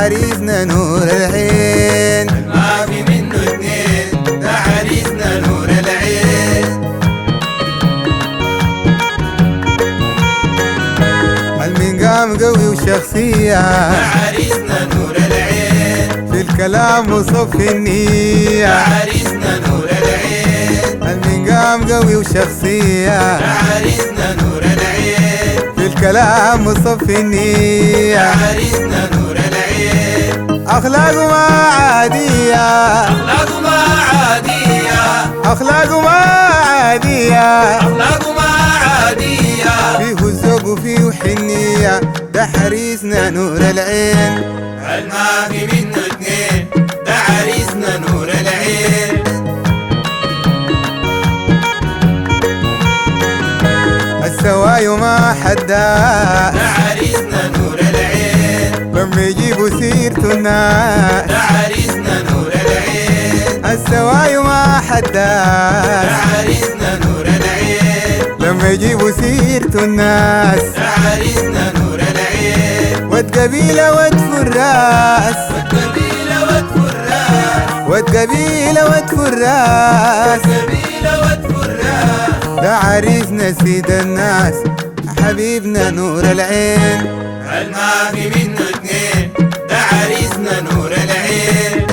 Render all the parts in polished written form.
عريسنا نور العين. ما في منه اتنين، ده عريسنا نور العين. المنقام قوي وشخصية، ده عريسنا نور العين. في الكلام وصف النية. ده عريسنا نور العين. المنقام قوي وشخصية، ده عريسنا نور العين. في الكلام وصف النية. ده عريسنا نور العين. أخلاقه ما عادية، أخلاقه ما عادية. أخلاقه ما عادية، أخلاقه ما عادية. فيه الذوق وفيه حنية، ده حريسنا نور العين. ما في منه اتنين، ده عريسنا نور العين. السوايو ما حداه، ده عريسنا نور العين. لما يجيبوا سيرته الناس. ده عريسنا نور العين. السوايو ما حداه، ده عريسنا نور العين. لما يجيبوا سيرته الناس. ده عريسنا نور العين. ود قبيلة ود فراس، والقبيلة والفراس. ود قبيلة ود فراس، والقبيلة والفراس. ده عريسنا سيد الناس، حبيبنا نور العين. ما في منه اتنين، ده عريسنا نور العين.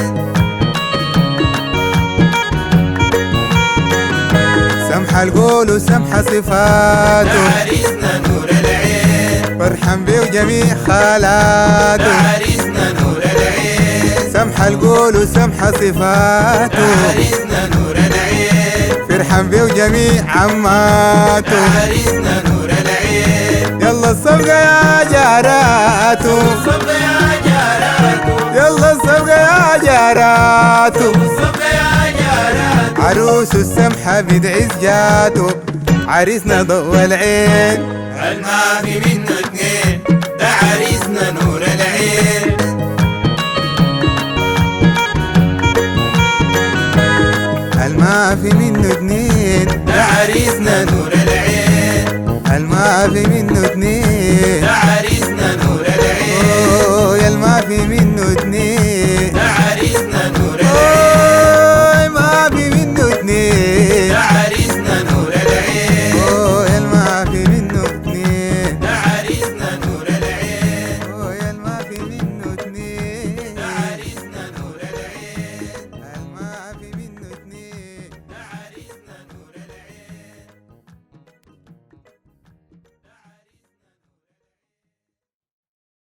سمح القول وسمح ده صفاته، عريسنا نور العين. فرحان بيه وجميع ده خالاته. عريسنا نور العين. سمح القول وسمح ده صفاته، عريسنا نور العين. فرحان بيه وجميع ده عماته. عريسنا نور العين. يلا الصفقة يا جاراته، صب يا جاراته. يلا الصفقة يا جاراته. صب يا جاراته. عروس السمحة بدعز جاته، عريسنا ضوء العين. ما في منه اتنين، ده عريسنا نور العين. ما في منه اتنين، ده عريسنا نور العين. ما في منه اتنين.